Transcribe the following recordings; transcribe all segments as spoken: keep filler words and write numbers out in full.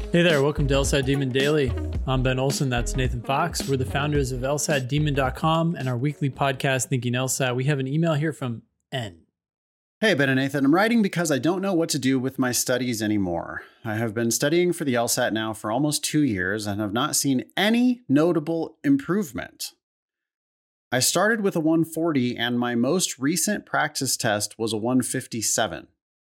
Hey there, welcome to LSAT Demon Daily. I'm Ben Olson, that's Nathan Fox. We're the founders of L S A T Demon dot com and our weekly podcast, Thinking LSAT. We have an email here from N. Hey, Ben and Nathan. I'm writing because I don't know what to do with my studies anymore. I have been studying for the LSAT now for almost two years and have not seen any notable improvement. I started with a one forty and my most recent practice test was a one fifty-seven.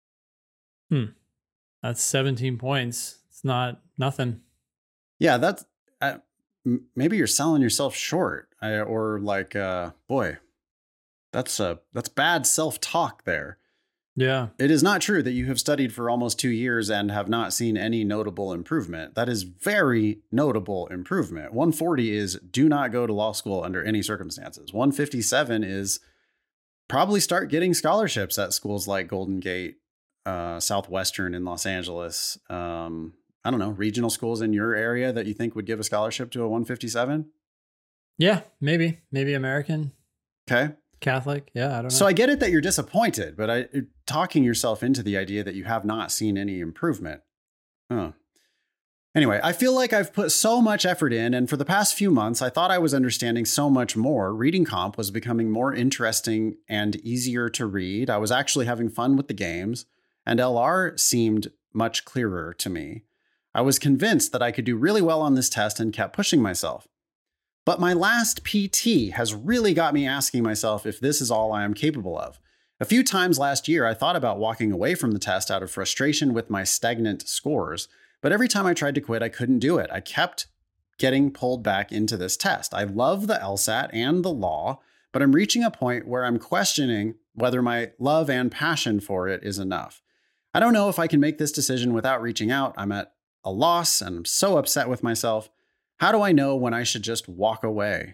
Hmm. That's seventeen points. It's not nothing. Yeah, that's uh, m- maybe you're selling yourself short, I, or like, uh, boy, that's uh, that's bad self-talk there. Yeah. It is not true that you have studied for almost two years and have not seen any notable improvement. That is very notable improvement. one forty is do not go to law school under any circumstances. one fifty-seven is probably start getting scholarships at schools like Golden Gate, uh, Southwestern in Los Angeles. Um, I don't know, regional schools in your area that you think would give a scholarship to a one fifty-seven? Yeah, maybe. Maybe American. Okay. Catholic. Yeah, I don't know. So I get it that you're disappointed, but I talking yourself into the idea that you have not seen any improvement. Huh. Anyway, I feel like I've put so much effort in, and for the past few months, I thought I was understanding so much more. Reading comp was becoming more interesting and easier to read. I was actually having fun with the games, and L R seemed much clearer to me. I was convinced that I could do really well on this test and kept pushing myself. But my last P T has really got me asking myself if this is all I am capable of. A few times last year, I thought about walking away from the test out of frustration with my stagnant scores, but every time I tried to quit, I couldn't do it. I kept getting pulled back into this test. I love the LSAT and the law, but I'm reaching a point where I'm questioning whether my love and passion for it is enough. I don't know if I can make this decision without reaching out. I'm at a loss and I'm so upset with myself. How do I know when I should just walk away?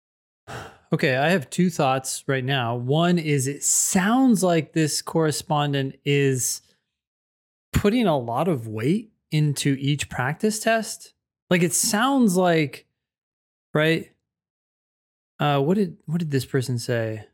Okay, I have two thoughts right now. One is it sounds like this correspondent is putting a lot of weight into each practice test. Like it sounds like, right? Uh, what did what did this person say?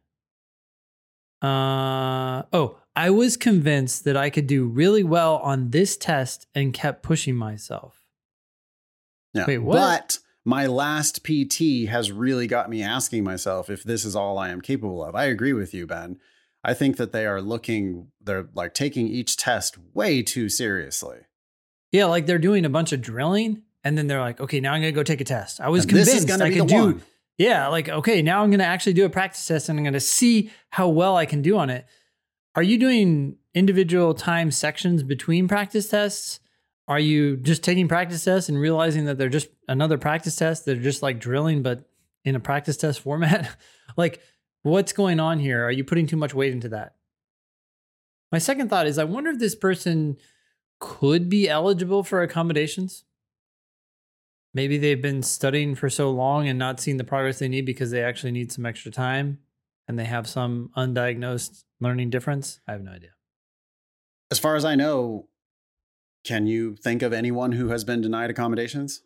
Uh, oh, I was convinced that I could do really well on this test and kept pushing myself. Yeah, Wait, what? But my last P T has really got me asking myself if this is all I am capable of. I agree with you, Ben. I think that they are looking, they're like taking each test way too seriously. Yeah, like they're doing a bunch of drilling and then they're like, okay, now I'm going to go take a test. I was And this is convinced gonna I be could the do. one. Yeah, like, okay, now I'm going to actually do a practice test and I'm going to see how well I can do on it. Are you doing individual time sections between practice tests? Are you just taking practice tests and realizing that they're just another practice test? They're just like drilling, but in a practice test format? Like, what's going on here? Are you putting too much weight into that? My second thought is, I wonder if this person could be eligible for accommodations. Maybe they've been studying for so long and not seeing the progress they need because they actually need some extra time and they have some undiagnosed learning difference. I have no idea. As far as I know, can you think of anyone who has been denied accommodations?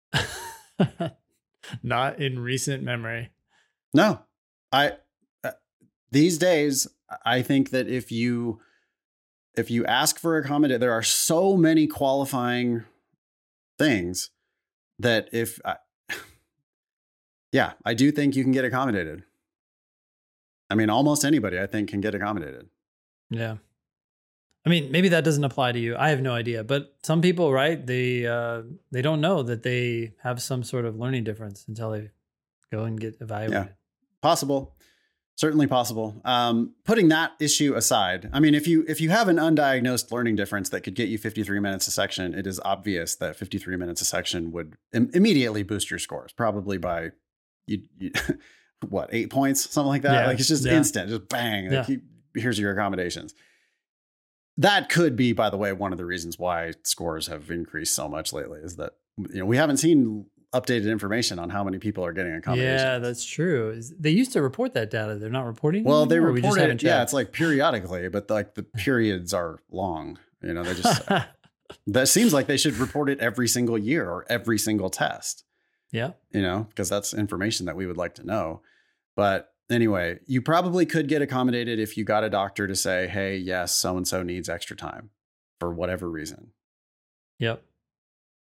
Not in recent memory. No. I uh, these days, I think that if you if you ask for accommodation, there are so many qualifying things that if I, yeah, I do think you can get accommodated. I mean, almost anybody I think can get accommodated. Yeah. I mean, maybe that doesn't apply to you. I have no idea. But some people, right, they uh, they don't know that they have some sort of learning difference until they go and get evaluated. Yeah, possible. Certainly possible. Um, putting that issue aside, I mean, if you if you have an undiagnosed learning difference that could get you fifty-three minutes a section, it is obvious that fifty-three minutes a section would Im- immediately boost your scores, probably by you, you what, eight points, something like that. Yeah, like it's just yeah. instant, just bang. Like Yeah. you, here's your accommodations. That could be, by the way, one of the reasons why scores have increased so much lately is that, you know, we haven't seen updated information on how many people are getting accommodations. Yeah, that's true. Is- They used to report that data. They're not reporting Well, it they anymore, or we just report haven't it. Yeah, checked? it's like periodically, but like the periods are long. You know, they just that seems like they should report it every single year or every single test. Yeah. You know, because that's information that we would like to know. But anyway, you probably could get accommodated if you got a doctor to say, "Hey, yes, so and so needs extra time for whatever reason." Yep.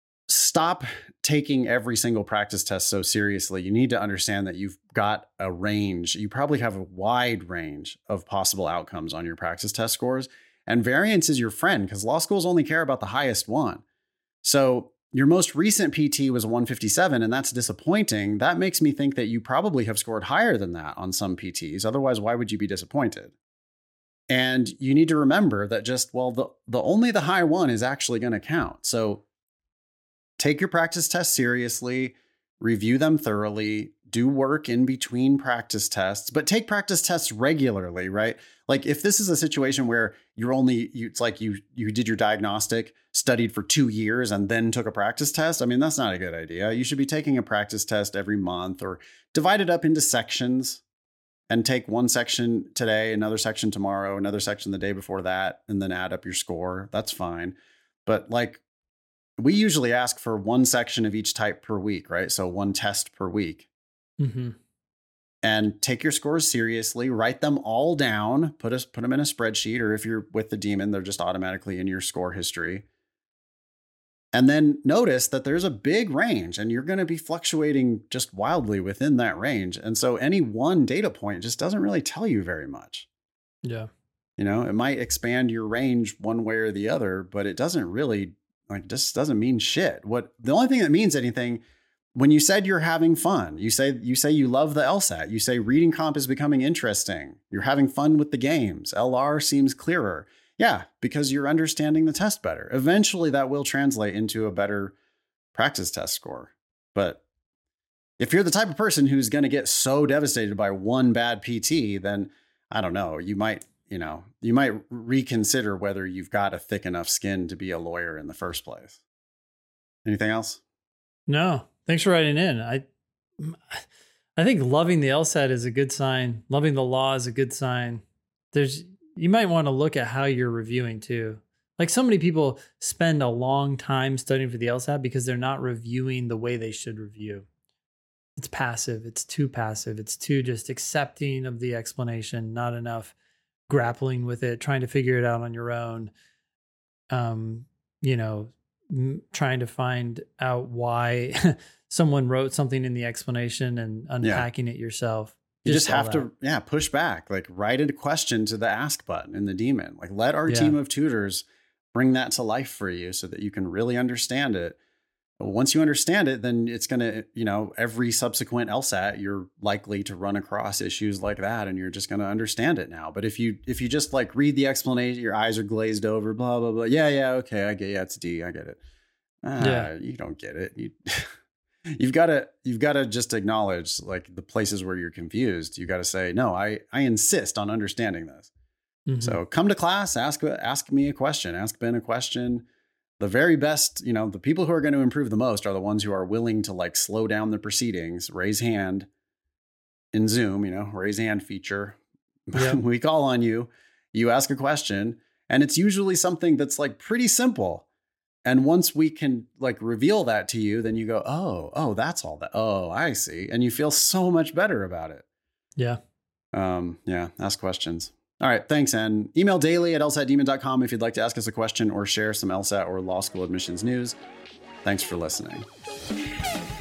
stop taking every single practice test so seriously. You need to understand that you've got a range. You probably have a wide range of possible outcomes on your practice test scores. And variance is your friend because law schools only care about the highest one. So your most recent P T was a one fifty-seven, and that's disappointing. That makes me think that you probably have scored higher than that on some P Ts. Otherwise, why would you be disappointed? And you need to remember that just, well, the, the only the high one is actually going to count. So take your practice tests seriously, review them thoroughly, do work in between practice tests, but take practice tests regularly, right? Like if this is a situation where you're only, you, it's like you you did your diagnostic, studied for two years and then took a practice test. I mean, that's not a good idea. You should be taking a practice test every month or divide it up into sections and take one section today, another section tomorrow, another section the day before that, and then add up your score. That's fine. But like, we usually ask for one section of each type per week, right? So one test per week. Mm-hmm. And take your scores seriously, write them all down, put us put them in a spreadsheet, or if you're with the Demon, they're just automatically in your score history. And then notice that there's a big range and you're going to be fluctuating just wildly within that range. And so any one data point just doesn't really tell you very much. Yeah. You know, it might expand your range one way or the other, but it doesn't really Like, just doesn't mean shit. What the only thing that means anything, when you said you're having fun, you say you say you love the LSAT, you say reading comp is becoming interesting, you're having fun with the games, L R seems clearer. Yeah, because you're understanding the test better. Eventually, that will translate into a better practice test score. But if you're the type of person who's going to get so devastated by one bad P T, then I don't know, you might. You know, you might reconsider whether you've got a thick enough skin to be a lawyer in the first place. Anything else? No, thanks for writing in. I, I think loving the LSAT is a good sign. Loving the law is a good sign. There's, you might want to look at how you're reviewing too. Like so many people spend a long time studying for the LSAT because they're not reviewing the way they should review. It's passive. It's too passive. It's too just accepting of the explanation, not enough grappling with it, trying to figure it out on your own, um, you know, m- trying to find out why someone wrote something in the explanation and unpacking yeah. it yourself. You just, just have that. to, yeah, push back, like write a question to the ask button in the Demon. Like let our yeah. team of tutors bring that to life for you so that you can really understand it. Once you understand it, then it's going to, you know, every subsequent LSAT, you're likely to run across issues like that and you're just going to understand it now. But if you, if you just like read the explanation, your eyes are glazed over, blah, blah, blah. Yeah, yeah. Okay. I get, yeah, it's D. I get it. Ah, yeah. You don't get it. You, you've got to, you've got to just acknowledge like the places where you're confused. You got to say, no, I, I insist on understanding this. Mm-hmm. So come to class, ask, ask me a question, ask Ben a question. The very best, you know, the people who are going to improve the most are the ones who are willing to like slow down the proceedings, raise hand in Zoom, you know, raise hand feature. Yep. We call on you, you ask a question, and it's usually something that's like pretty simple. And once we can like reveal that to you, then you go, oh, oh, that's all that. Oh, I see. And you feel so much better about it. Yeah. Um, yeah. Ask questions. All right. Thanks. And email daily at L S A T demon dot com if you'd like to ask us a question or share some LSAT or law school admissions news. Thanks for listening.